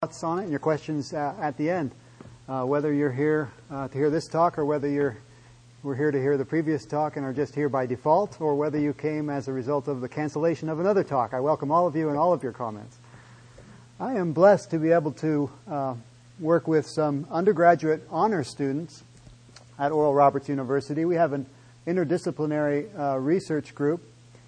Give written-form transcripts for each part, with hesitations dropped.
thoughts on it and your questions at the end. Whether you're here to hear this talk or whether we're here to hear the previous talk and are just here by default, or whether you came as a result of the cancellation of another talk. I welcome all of you and all of your comments. I am blessed to be able to work with some undergraduate honor students at Oral Roberts University. We have an interdisciplinary research group.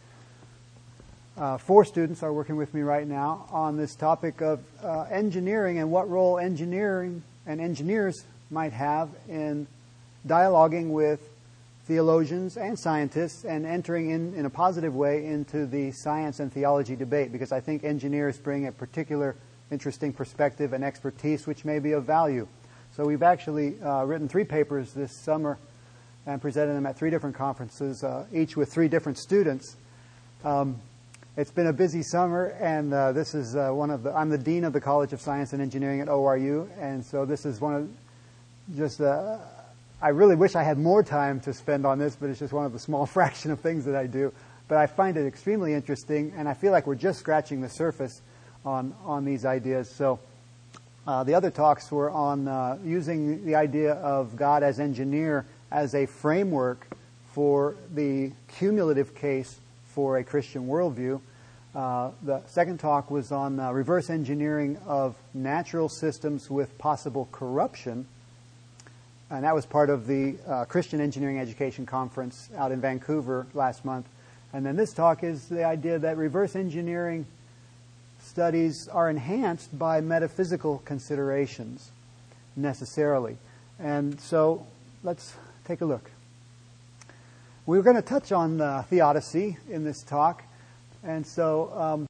4 students are working with me right now on this topic of engineering and what role engineering and engineers might have in dialoguing with theologians and scientists and entering in a positive way into the science and theology debate, because I think engineers bring a particular interesting perspective and expertise which may be of value. So we've actually written 3 papers this summer and presented them at 3 different conferences, each with 3 different students. It's been a busy summer, and this is I'm the Dean of the College of Science and Engineering at ORU, and so this is I really wish I had more time to spend on this, but it's just one of the small fraction of things that I do. But I find it extremely interesting, and I feel like we're just scratching the surface on these ideas. So the other talks were on using the idea of God as engineer as a framework for the cumulative case for a Christian worldview. The second talk was on reverse engineering of natural systems with possible corruption. And that was part of the Christian Engineering Education Conference out in Vancouver last month. And then this talk is the idea that reverse engineering studies are enhanced by metaphysical considerations necessarily. And so let's take a look. We were going to touch on theodicy in this talk. And so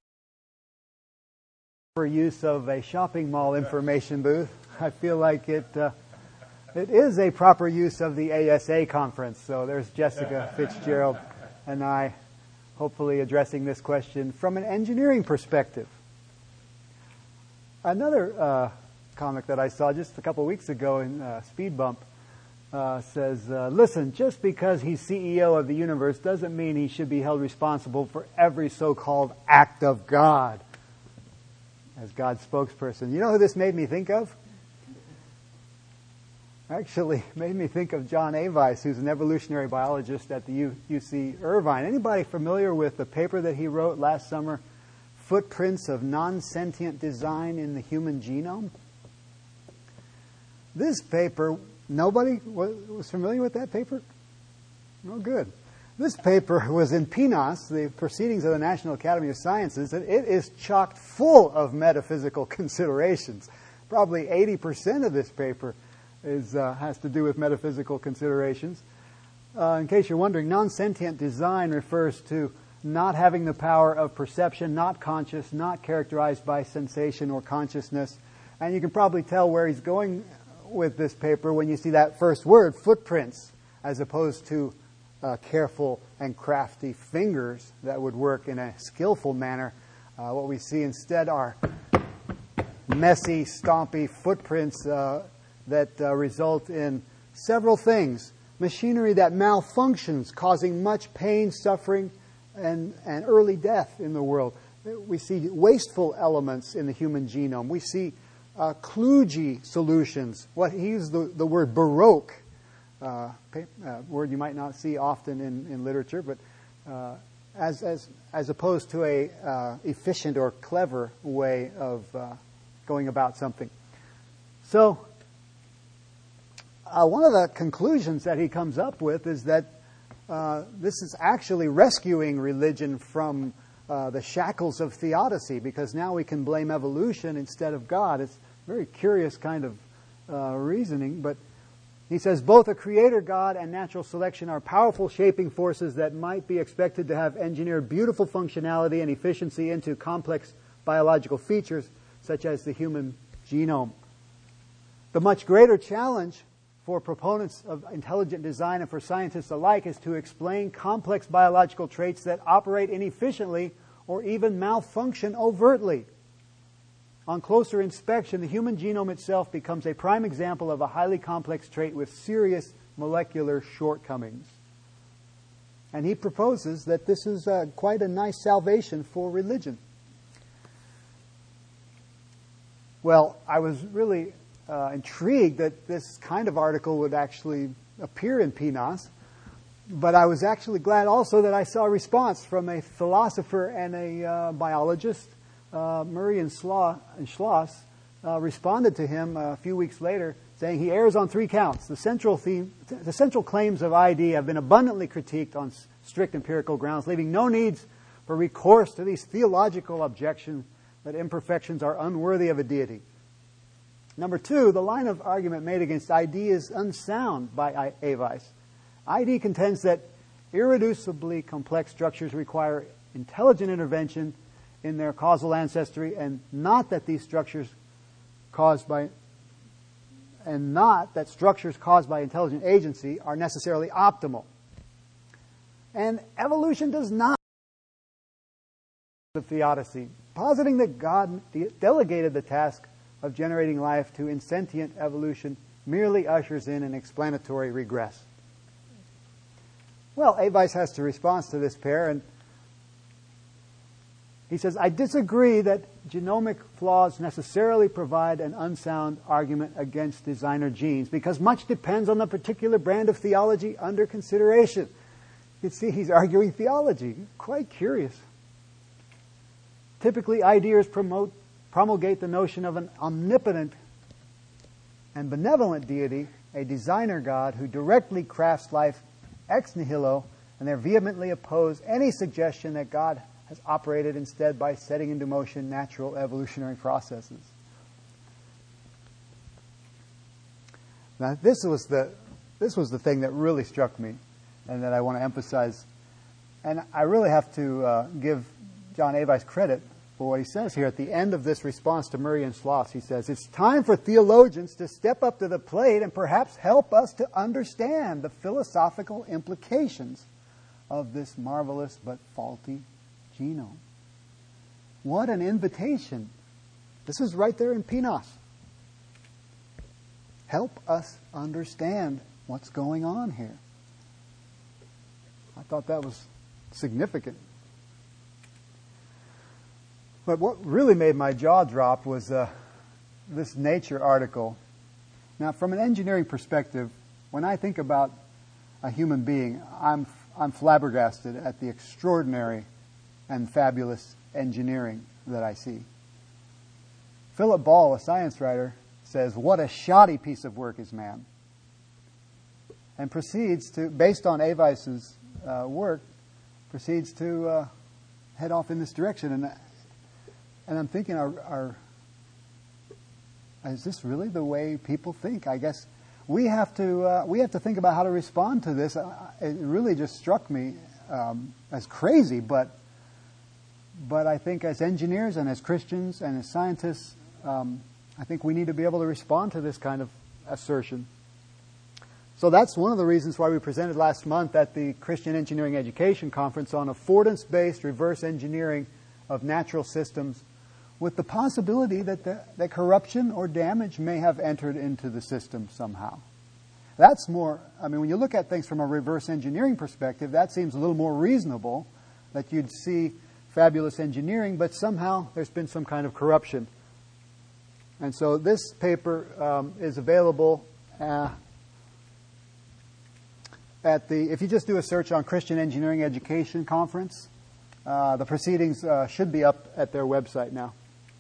for use of a shopping mall information booth, I feel like it is a proper use of the ASA conference. So there's Jessica Fitzgerald and I hopefully addressing this question from an engineering perspective. Another comic that I saw just a couple of weeks ago in Speed Bump says, listen, just because he's CEO of the universe doesn't mean he should be held responsible for every so-called act of God as God's spokesperson. You know who this made me think of? Actually made me think of John Avice, who's an evolutionary biologist at the UC Irvine. Anybody familiar with the paper that he wrote last summer, Footprints of Non-Sentient Design in the Human Genome? This paper, nobody was familiar with that paper? Oh, good. This paper was in PNAS, the Proceedings of the National Academy of Sciences, and it is chock full of metaphysical considerations. Probably 80% of this paper has to do with metaphysical considerations. In case you're wondering, non-sentient design refers to not having the power of perception, not conscious, not characterized by sensation or consciousness. And you can probably tell where he's going with this paper when you see that first word, footprints, as opposed to careful and crafty fingers that would work in a skillful manner. What we see instead are messy, stompy footprints that result in several things. Machinery that malfunctions, causing much pain, suffering, and early death in the world. We see wasteful elements in the human genome. We see kludgy solutions. He used the word baroque, word you might not see often in literature, but as opposed to a efficient or clever way of going about something. So one of the conclusions that he comes up with is that this is actually rescuing religion from the shackles of theodicy, because now we can blame evolution instead of God. It's a very curious kind of reasoning, but he says both a creator God and natural selection are powerful shaping forces that might be expected to have engineered beautiful functionality and efficiency into complex biological features such as the human genome. The much greater challenge for proponents of intelligent design and for scientists alike is to explain complex biological traits that operate inefficiently or even malfunction overtly. On closer inspection, the human genome itself becomes a prime example of a highly complex trait with serious molecular shortcomings. And he proposes that this is quite a nice salvation for religion. Well, I was really intrigued that this kind of article would actually appear in PNOS, but I was actually glad also that I saw a response from a philosopher and a biologist. Murray and Schloss responded to him a few weeks later, saying he errs on 3 counts. The central claims of ID have been abundantly critiqued on strict empirical grounds, leaving no needs for recourse to these theological objections that imperfections are unworthy of a deity. Number 2, the line of argument made against ID is unsound by Aweis. ID contends that irreducibly complex structures require intelligent intervention in their causal ancestry, and not that structures caused by intelligent agency are necessarily optimal. And evolution does not the theodicy, positing that God delegated the task of generating life to insentient evolution merely ushers in an explanatory regress. Well, Aweis has to respond to this pair, and he says, I disagree that genomic flaws necessarily provide an unsound argument against designer genes, because much depends on the particular brand of theology under consideration. You can see he's arguing theology. Quite curious. Typically, ideas promulgate the notion of an omnipotent and benevolent deity, a designer God who directly crafts life ex nihilo, and they vehemently oppose any suggestion that God has operated instead by setting into motion natural evolutionary processes. Now, this was the thing that really struck me, and that I want to emphasize. And I really have to give John Aweis credit for what he says here at the end of this response to Murray and Schloss. He says, it's time for theologians to step up to the plate and perhaps help us to understand the philosophical implications of this marvelous but faulty genome. What an invitation. This is right there in PNOS. Help us understand what's going on here. I thought that was significant. But what really made my jaw drop was this Nature article. Now, from an engineering perspective, when I think about a human being, I'm flabbergasted at the extraordinary and fabulous engineering that I see. Philip Ball, a science writer, says, what a shoddy piece of work is man. And proceeds to, based on Aweis's work, proceeds to head off in this direction. And I'm thinking, is this really the way people think? I guess we have to think about how to respond to this. It really just struck me as crazy, but I think as engineers and as Christians and as scientists, I think we need to be able to respond to this kind of assertion. So that's one of the reasons why we presented last month at the Christian Engineering Education Conference on affordance-based reverse engineering of natural systems, with the possibility that corruption or damage may have entered into the system somehow. That's more, when you look at things from a reverse engineering perspective, that seems a little more reasonable, that you'd see fabulous engineering, but somehow there's been some kind of corruption. And so this paper is available if you just do a search on Christian Engineering Education Conference, the proceedings should be up at their website now.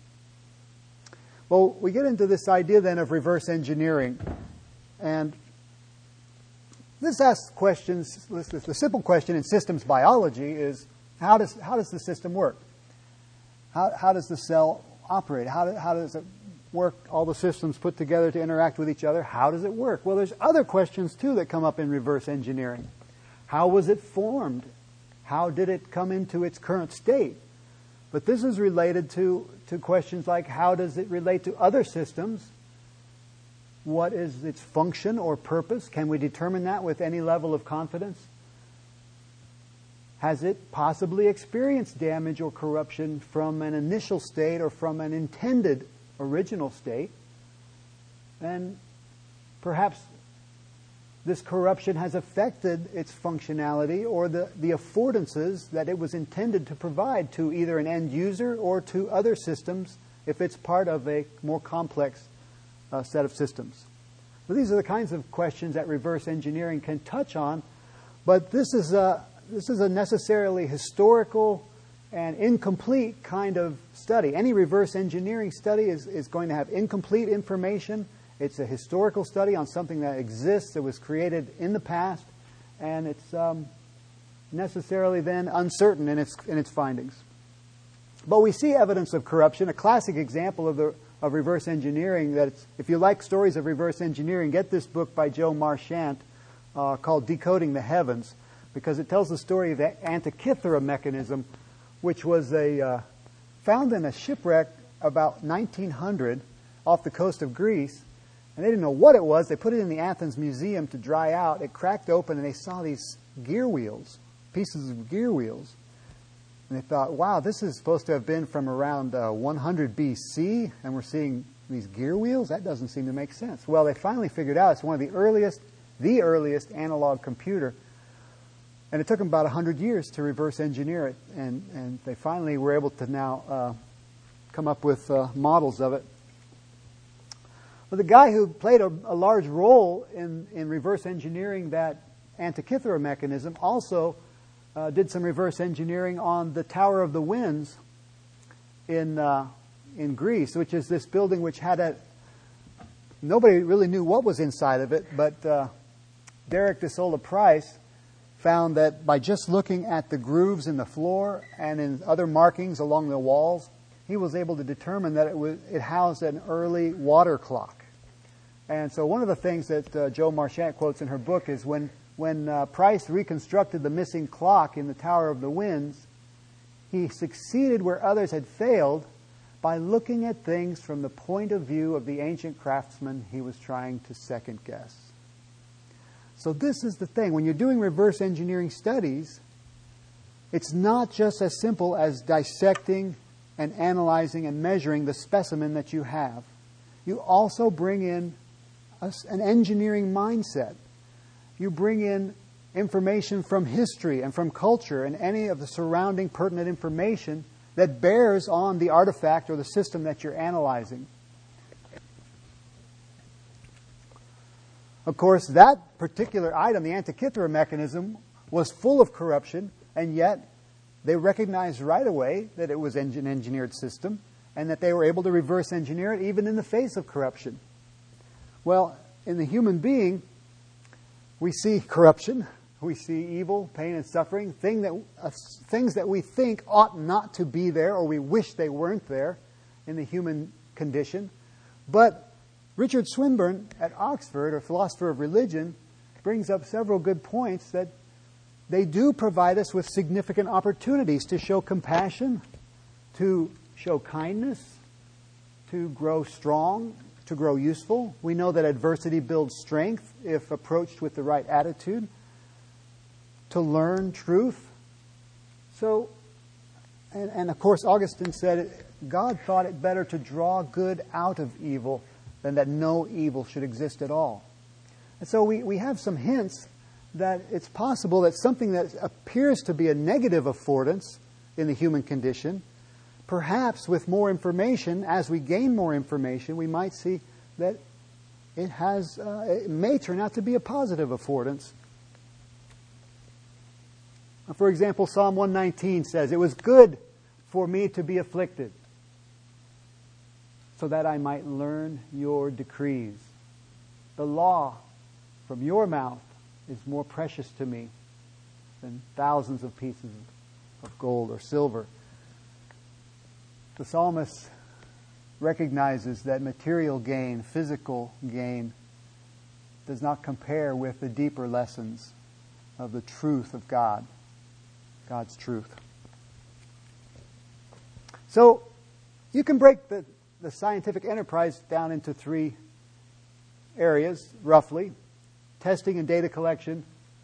Well, we get into this idea then of reverse engineering. And this asks questions. The simple question in systems biology is, how does the system work? How does the cell operate? How does it work, all the systems put together to interact with each other? How does it work? Well, there's other questions, too, that come up in reverse engineering. How was it formed? How did it come into its current state? But this is related to questions like, how does it relate to other systems? What is its function or purpose? Can we determine that with any level of confidence? Has it possibly experienced damage or corruption from an initial state or from an intended original state? And perhaps this corruption has affected its functionality or the affordances that it was intended to provide to either an end user or to other systems if it's part of a more complex set of systems. So these are the kinds of questions that reverse engineering can touch on, but this is a necessarily historical and incomplete kind of study. Any reverse engineering study is going to have incomplete information. It's a historical study on something that exists, that was created in the past, and it's necessarily then uncertain in its findings. But we see evidence of corruption. A classic example of reverse engineering, if you like stories of reverse engineering, get this book by Joe Marchant called Decoding the Heavens, because it tells the story of the Antikythera mechanism, which was found in a shipwreck about 1900 off the coast of Greece. And they didn't know what it was. They put it in the Athens Museum to dry out. It cracked open and they saw these gear wheels, pieces of gear wheels. And they thought, wow, this is supposed to have been from around 100 BC, and we're seeing these gear wheels? That doesn't seem to make sense. Well, they finally figured out it's one of the earliest analog computer. And it took them about 100 years to reverse engineer it. And they finally were able to now come up with models of it. But the guy who played a large role in reverse engineering that Antikythera mechanism also did some reverse engineering on the Tower of the Winds in Greece, which is this building which had nobody really knew what was inside of it, but Derek de Sola Price found that by just looking at the grooves in the floor and in other markings along the walls, he was able to determine that it housed an early water clock. And so one of the things that Joe Marchant quotes in her book is when Price reconstructed the missing clock in the Tower of the Winds, he succeeded where others had failed by looking at things from the point of view of the ancient craftsman he was trying to second guess. So this is the thing. When you're doing reverse engineering studies, it's not just as simple as dissecting and analyzing and measuring the specimen that you have. You also bring in an engineering mindset. You bring in information from history and from culture and any of the surrounding pertinent information that bears on the artifact or the system that you're analyzing. Of course, that particular item, the Antikythera mechanism, was full of corruption, and yet they recognized right away that it was an engineered system and that they were able to reverse engineer it even in the face of corruption. Well, in the human being, we see corruption, we see evil, pain, and suffering, things that we think ought not to be there, or we wish they weren't there in the human condition. But Richard Swinburne at Oxford, a philosopher of religion, brings up several good points that they do provide us with significant opportunities to show compassion, to show kindness, to grow strong, to grow useful. We know that adversity builds strength if approached with the right attitude, to learn truth. So, and of course Augustine said, God thought it better to draw good out of evil than that no evil should exist at all. And so we have some hints that it's possible that something that appears to be a negative affordance in the human condition, perhaps with more information, as we gain more information, we might see that it may turn out to be a positive affordance. For example, Psalm 119 says, "It was good for me to be afflicted, so that I might learn your decrees. The law from your mouth is more precious to me than thousands of pieces of gold or silver." The psalmist recognizes that material gain, physical gain, does not compare with the deeper lessons of the truth of God, God's truth. So you can break the scientific enterprise down into three areas, roughly: testing and data collection,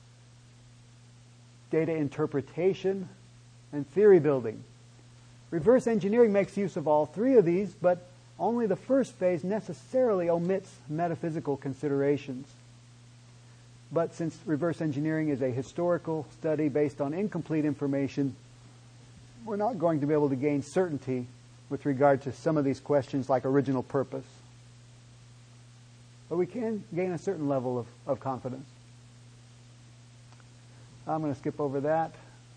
data interpretation, and theory building. Reverse engineering makes use of all three of these, but only the first phase necessarily omits metaphysical considerations. But since reverse engineering is a historical study based on incomplete information, we're not going to be able to gain certainty with regard to some of these questions like original purpose. But we can gain a certain level of confidence. I'm going to skip over that.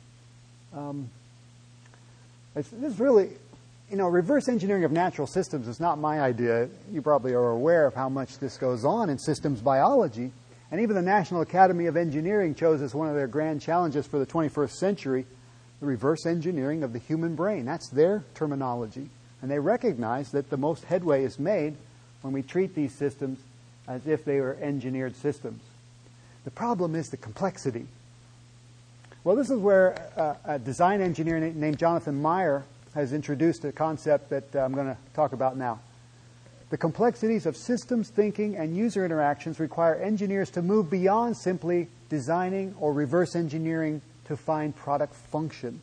This is really, reverse engineering of natural systems is not my idea. You probably are aware of how much this goes on in systems biology. And even the National Academy of Engineering chose as one of their grand challenges for the 21st century the reverse engineering of the human brain. That's their terminology. And they recognize that the most headway is made when we treat these systems as if they were engineered systems. The problem is the complexity. Well, this is where a design engineer named Jonathan Meyer has introduced a concept that I'm going to talk about now. The complexities of systems thinking and user interactions require engineers to move beyond simply designing or reverse engineering to find product function.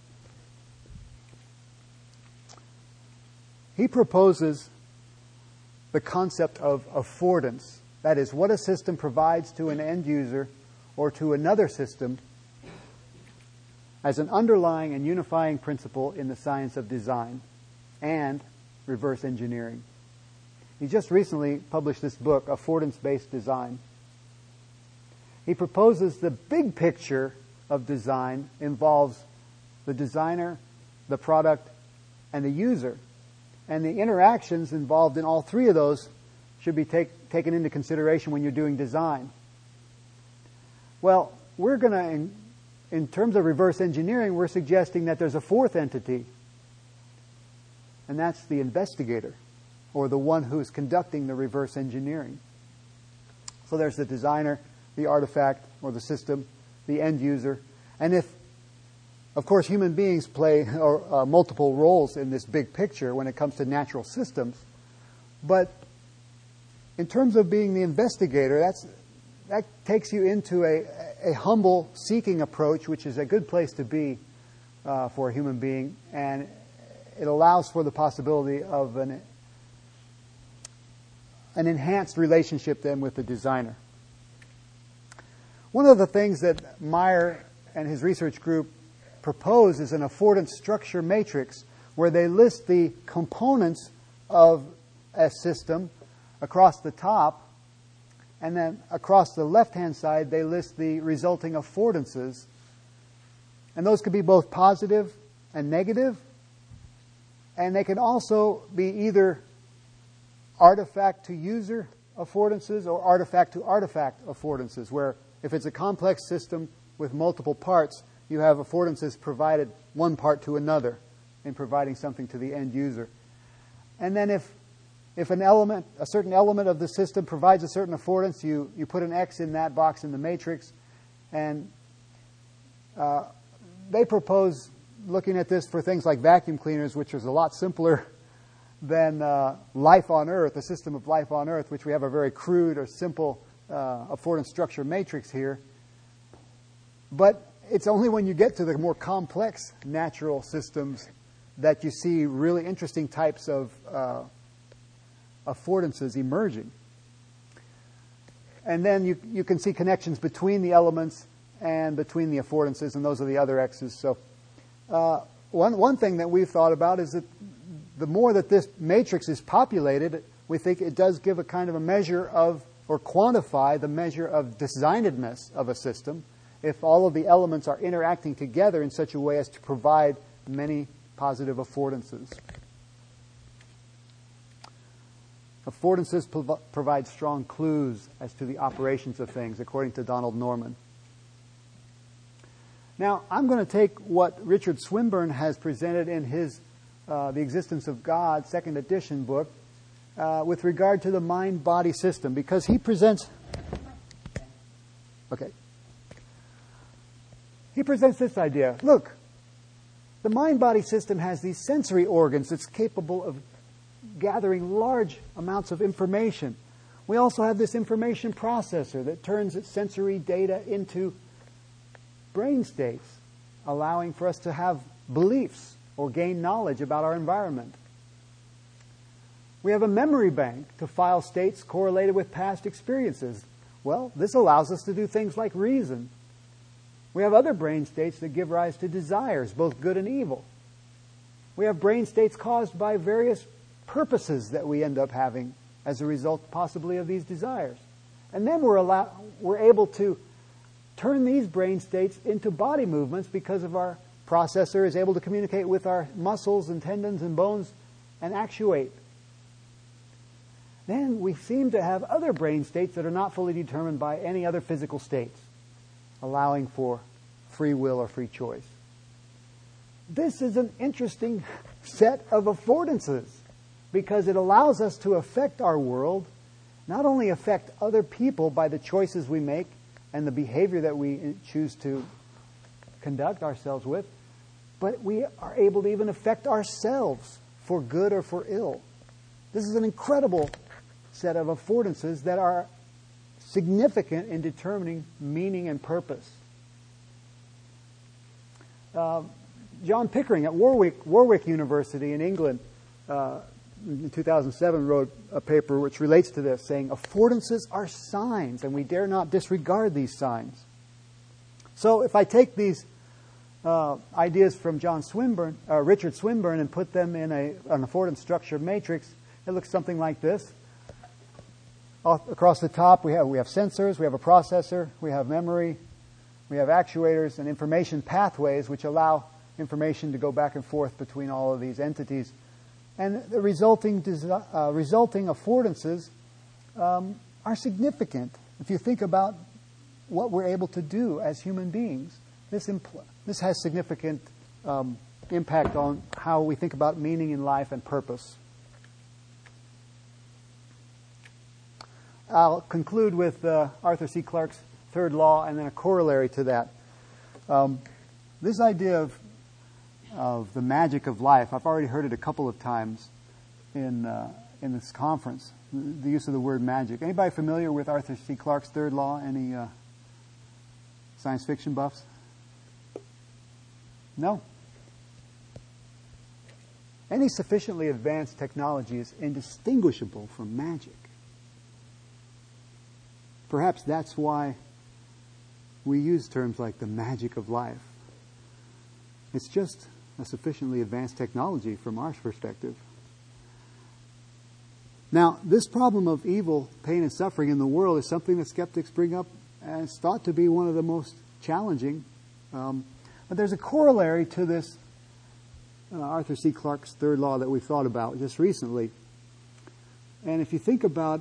He proposes the concept of affordance. That is, what a system provides to an end user or to another system as an underlying and unifying principle in the science of design and reverse engineering. He just recently published this book, Affordance-Based Design. He proposes the big picture of design involves the designer, the product, and the user. And the interactions involved in all three of those should be taken into consideration when you're doing design. Well, we're going to, in terms of reverse engineering, we're suggesting that there's a fourth entity, and that's the investigator, or the one who is conducting the reverse engineering. So there's the designer, the artifact, or the system, the end user. And if, of course, human beings play multiple roles in this big picture when it comes to natural systems, but in terms of being the investigator, that takes you into a humble seeking approach, which is a good place to be for a human being, and it allows for the possibility of an enhanced relationship then with the designer. One of the things that Meyer and his research group propose is an affordance structure matrix where they list the components of a system across the top, and then across the left-hand side they list the resulting affordances. And those could be both positive and negative, and they can also be either artifact to user affordances or artifact to artifact affordances, where if it's a complex system with multiple parts, you have affordances provided one part to another in providing something to the end user. And then if an element, a certain element of the system provides a certain affordance, you put an X in that box in the matrix. And they propose looking at this for things like vacuum cleaners, which is a lot simpler than life on Earth, a system of life on Earth, which we have a very crude or simple affordance structure matrix here. But it's only when you get to the more complex natural systems that you see really interesting types of affordances emerging. And then you can see connections between the elements and between the affordances, and those are the other X's. So one thing that we've thought about is that the more that this matrix is populated, we think it does give a kind of a measure of, or quantify the measure of designedness of a system, if all of the elements are interacting together in such a way as to provide many positive affordances. Affordances provide strong clues as to the operations of things, according to Donald Norman. Now, I'm going to take what Richard Swinburne has presented in his The Existence of God, 2nd edition book, with regard to the mind-body system, because he presents... Okay. He presents this idea. Look, the mind-body system has these sensory organs that's capable of gathering large amounts of information. We also have this information processor that turns its sensory data into brain states, allowing for us to have beliefs or gain knowledge about our environment. We have a memory bank to file states correlated with past experiences. Well, this allows us to do things like reason. We have other brain states that give rise to desires, both good and evil. We have brain states caused by various purposes that we end up having as a result possibly of these desires. And then we're able to turn these brain states into body movements because of our processor is able to communicate with our muscles and tendons and bones and actuate. Then we seem to have other brain states that are not fully determined by any other physical states, allowing for free will or free choice. This is an interesting set of affordances because it allows us to affect our world, not only affect other people by the choices we make and the behavior that we choose to conduct ourselves with, but we are able to even affect ourselves for good or for ill. This is an incredible set of affordances that are significant in determining meaning and purpose. John Pickering at Warwick University in England in 2007 wrote a paper which relates to this, saying affordances are signs and we dare not disregard these signs. So if I take these ideas from Richard Swinburne and put them in an affordance structure matrix, it looks something like this. Across the top we have sensors, we have a processor, we have memory, we have actuators and information pathways which allow information to go back and forth between all of these entities. And the resulting affordances are significant. If you think about what we're able to do as human beings, this has significant impact on how we think about meaning in life and purpose. I'll conclude with Arthur C. Clarke's third law and then a corollary to that. This idea of the magic of life, I've already heard it a couple of times in this conference, the use of the word magic. Anybody familiar with Arthur C. Clarke's third law? Any science fiction buffs? No? Any sufficiently advanced technology is indistinguishable from magic. Perhaps that's why we use terms like the magic of life. It's just a sufficiently advanced technology from our perspective. Now, this problem of evil, pain, and suffering in the world is something that skeptics bring up and it's thought to be one of the most challenging. But there's a corollary to this Arthur C. Clarke's third law that we thought about just recently. And if you think about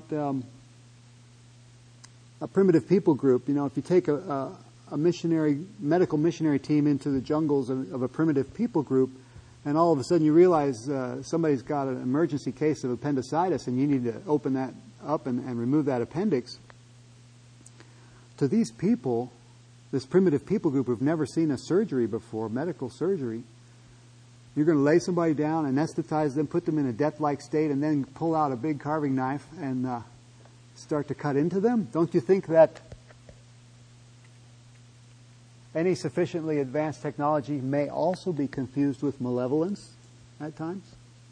a primitive people group, if you take a medical missionary team into the jungles of a primitive people group, and all of a sudden you realize somebody's got an emergency case of appendicitis and you need to open that up and remove that appendix. To these people, this primitive people group who've never seen a surgery before, medical surgery, you're going to lay somebody down, anesthetize them, put them in a death-like state, and then pull out a big carving knife and start to cut into them? Don't you think that any sufficiently advanced technology may also be confused with malevolence at times?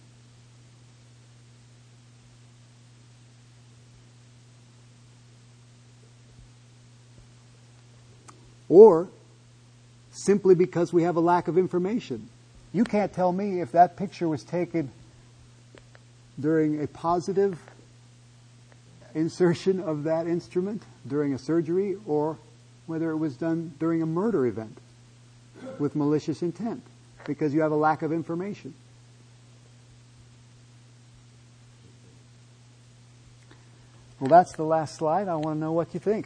Or simply because we have a lack of information. You can't tell me if that picture was taken during a positive insertion of that instrument during a surgery or whether it was done during a murder event with malicious intent, because you have a lack of information. Well, that's the last slide. I want to know what you think.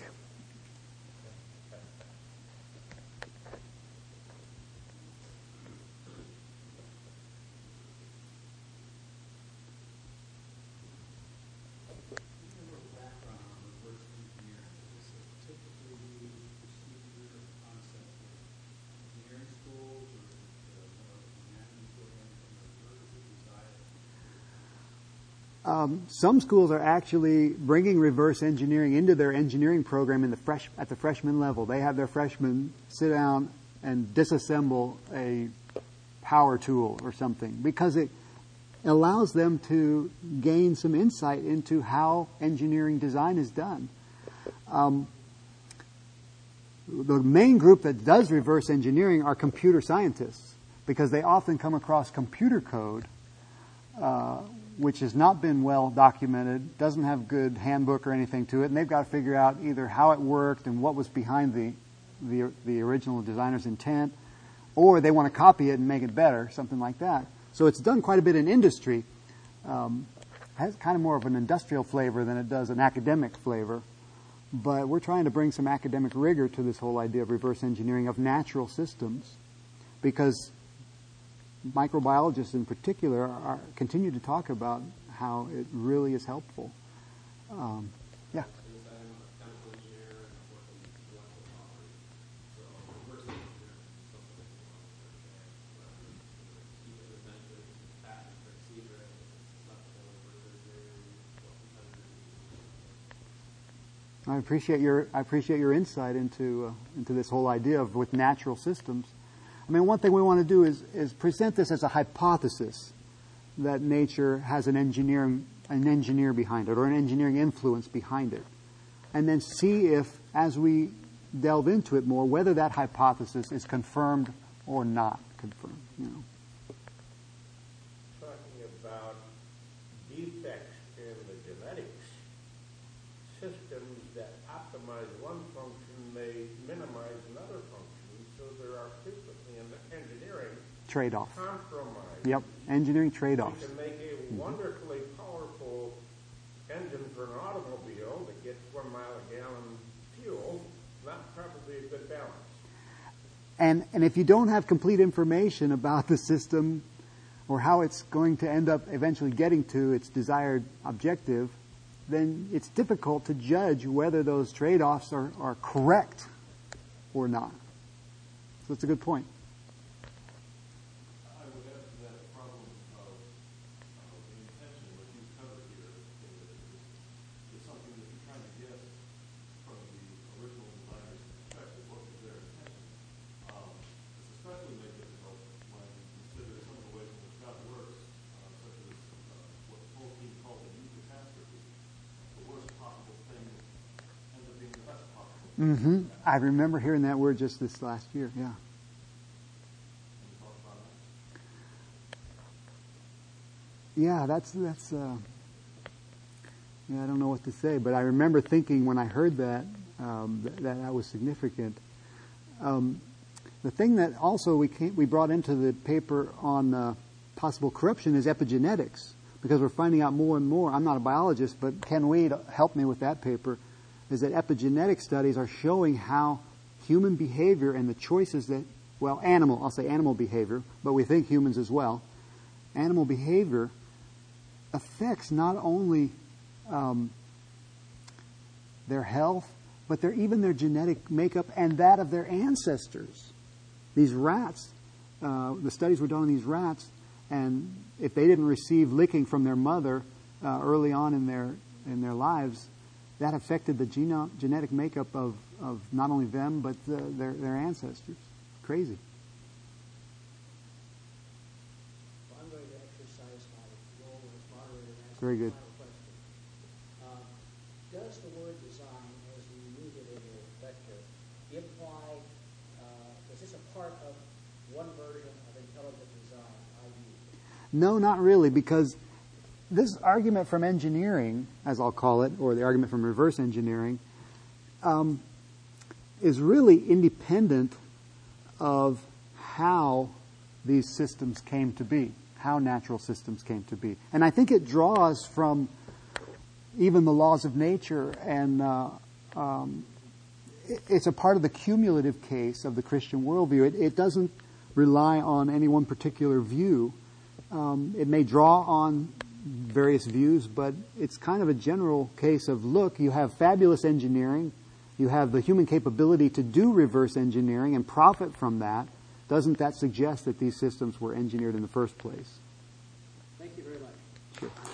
Some schools are actually bringing reverse engineering into their engineering program at the freshman level. They have their freshmen sit down and disassemble a power tool or something because it allows them to gain some insight into how engineering design is done. The main group that does reverse engineering are computer scientists because they often come across computer code which has not been well documented, doesn't have good handbook or anything to it, and they've got to figure out either how it worked and what was behind the original designer's intent, or they want to copy it and make it better, something like that. So it's done quite a bit in industry. Has kind of more of an industrial flavor than it does an academic flavor. But we're trying to bring some academic rigor to this whole idea of reverse engineering of natural systems, because microbiologists in particular continue to talk about how it really is helpful. Yeah. I appreciate your insight into this whole idea of with natural systems. I mean, one thing we want to do is present this as a hypothesis that nature has an engineer behind it, or an engineering influence behind it, and then see if, as we delve into it more, whether that hypothesis is confirmed or not confirmed. You know. Talking about defects in the genetics, systems that optimize one function may minimize another function, so there are frequently in the engineering trade-off. Compromise. Yep, engineering trade-offs. You can make a wonderfully powerful engine for an automobile that gets 1 mile a gallon fuel, not probably a good balance. And if you don't have complete information about the system or how it's going to end up eventually getting to its desired objective, then it's difficult to judge whether those trade-offs are correct or not. So it's a good point. I would add to that problem of the intention, what you covered here, is something that you're trying to get from the original designer's perspective. What was their intention? It's especially made difficult when you consider some of the ways in which God works, such as what Tolkien called a new catastrophe. The worst possible thing ends up being the best possible thing. Mm-hmm. I remember hearing that word just this last year, yeah. Yeah, that's yeah, I don't know what to say, but I remember thinking when I heard that, that was significant. The thing that also we brought into the paper on possible corruption is epigenetics, because we're finding out more and more. I'm not a biologist, but Ken Weed helped me with that paper, is that epigenetic studies are showing how human behavior and the choices that, well, I'll say animal behavior, but we think humans as well, animal behavior affects not only their health, but even their genetic makeup and that of their ancestors. These rats, the studies were done on these rats, and if they didn't receive licking from their mother early on in their lives, that affected the genetic makeup of not only them but their ancestors. Crazy. Very good. Does the word design, as you use it in your lecture, imply, is this a part of one version of intelligent design, i.e.? No, not really, because this argument from engineering, as I'll call it, or the argument from reverse engineering, is really independent of how these systems came to be. How natural systems came to be. And I think it draws from even the laws of nature, and it's a part of the cumulative case of the Christian worldview. It doesn't rely on any one particular view. It may draw on various views, but it's kind of a general case of, look, you have fabulous engineering, you have the human capability to do reverse engineering and profit from that. Doesn't that suggest that these systems were engineered in the first place? Thank you very much. Sure.